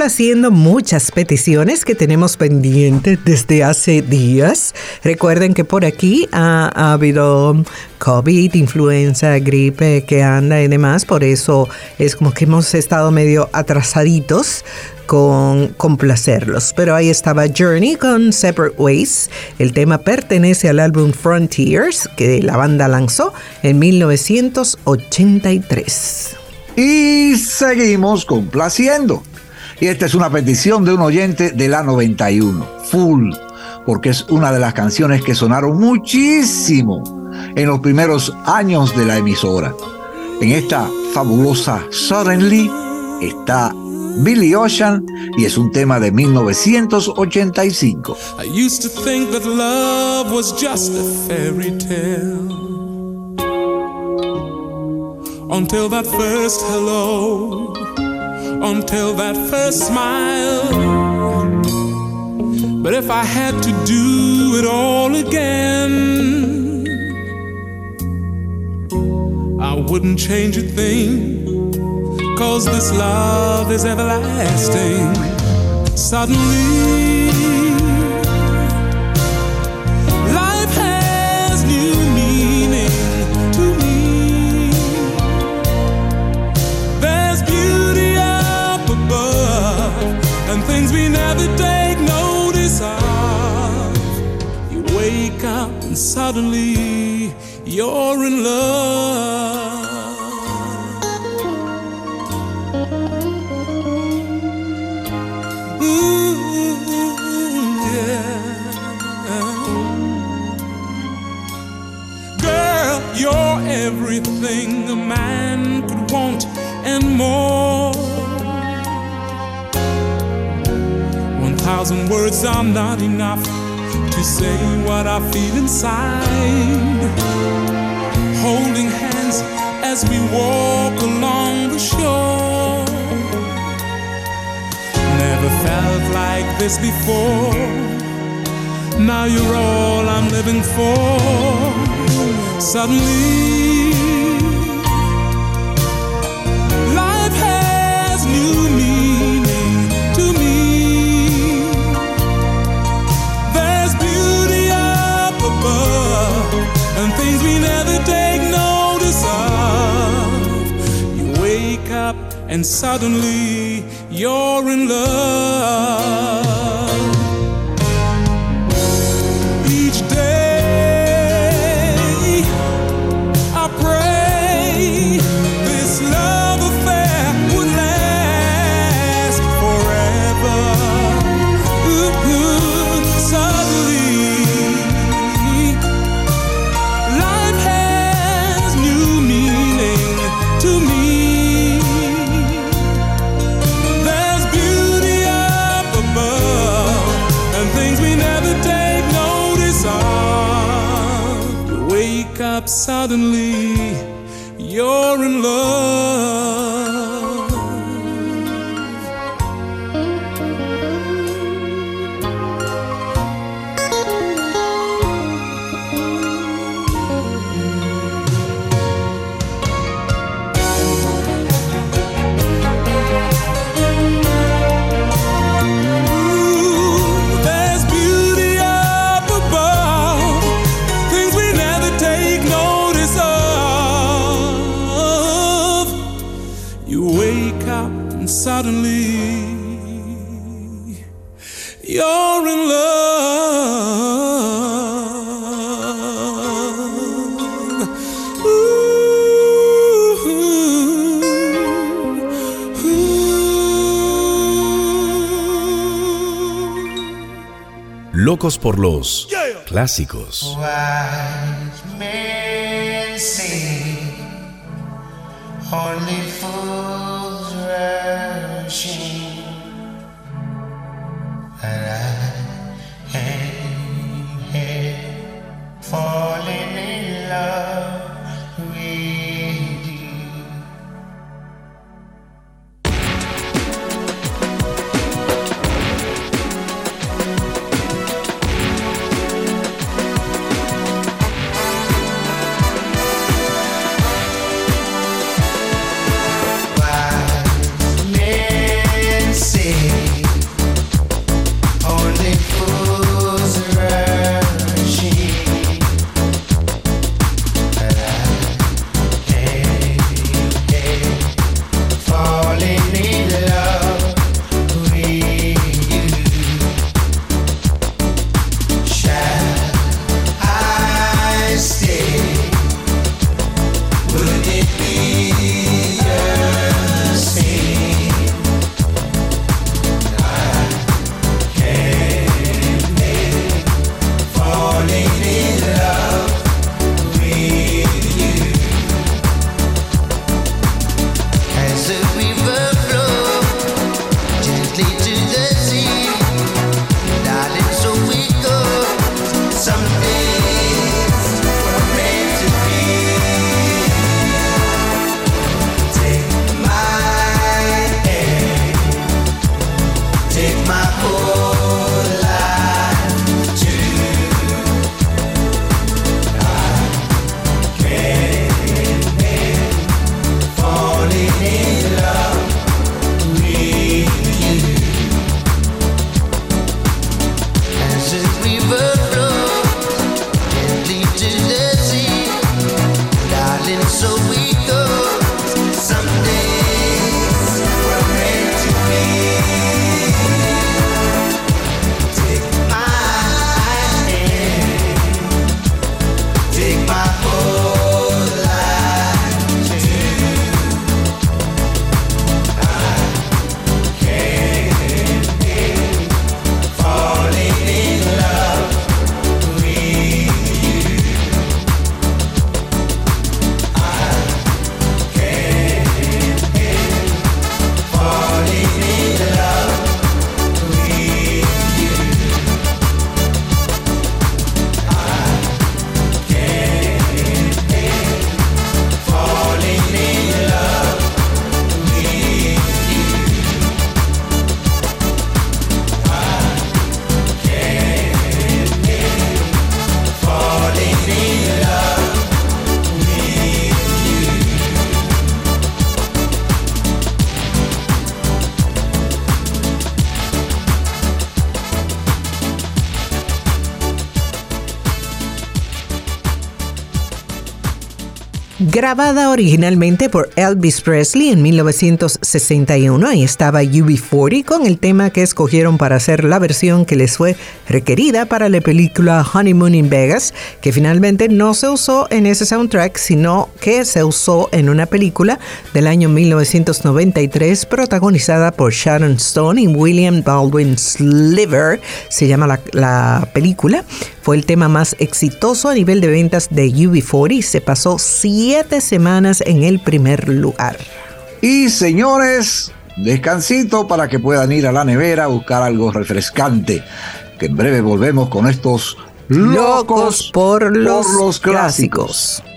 complaciendo muchas peticiones que tenemos pendientes desde hace días. Recuerden que por aquí ha habido COVID, influenza, gripe que anda y demás. Por eso es como que hemos estado medio atrasaditos con complacerlos. Pero ahí estaba Journey con Separate Ways. El tema pertenece al álbum Frontiers que la banda lanzó en 1983. Y seguimos complaciendo. Y esta es una petición de un oyente de la 91, Full, porque es una de las canciones que sonaron muchísimo en los primeros años de la emisora. En esta fabulosa Suddenly está Billy Ocean y es un tema de 1985. I used to think that love was just a fairy tale, until that first hello, until that first smile. But if I had to do it all again, I wouldn't change a thing, 'cause this love is everlasting. Suddenly life has new meaning to me. There's beauty up above and things we never take notice of. You wake up and suddenly you're in love. You're everything a man could want and more. 1,000 words are not enough to say what I feel inside. Holding hands as we walk along the shore. Never felt like this before. Now you're all I'm living for. Suddenly, life has new meaning to me. There's beauty up above and things we never take notice of. You wake up and suddenly you're in love. Each day this love affair would last forever. Suddenly, life has new meaning to me. There's beauty up above and things we never take notice of. You wake up suddenly, you're in love. There's beauty up above, things we never take notice of. You wake up and suddenly you're in love. Ooh, ooh. Locos por los clásicos. Wise men say only fools rushing, and I ain't here falling in love with you. Wise men say Grabada originalmente por Elvis Presley en 1961, ahí estaba UB40 con el tema que escogieron para hacer la versión que les fue requerida para la película Honeymoon in Vegas, que finalmente no se usó en ese soundtrack, sino que se usó en una película del año 1993 protagonizada por Sharon Stone y William Baldwin Sliver, se llama la película. Fue el tema más exitoso a nivel de ventas de UB40 y se pasó 7 semanas en el primer lugar. Y señores, descansito para que puedan ir a la nevera a buscar algo refrescante, que en breve volvemos con estos Locos por los clásicos.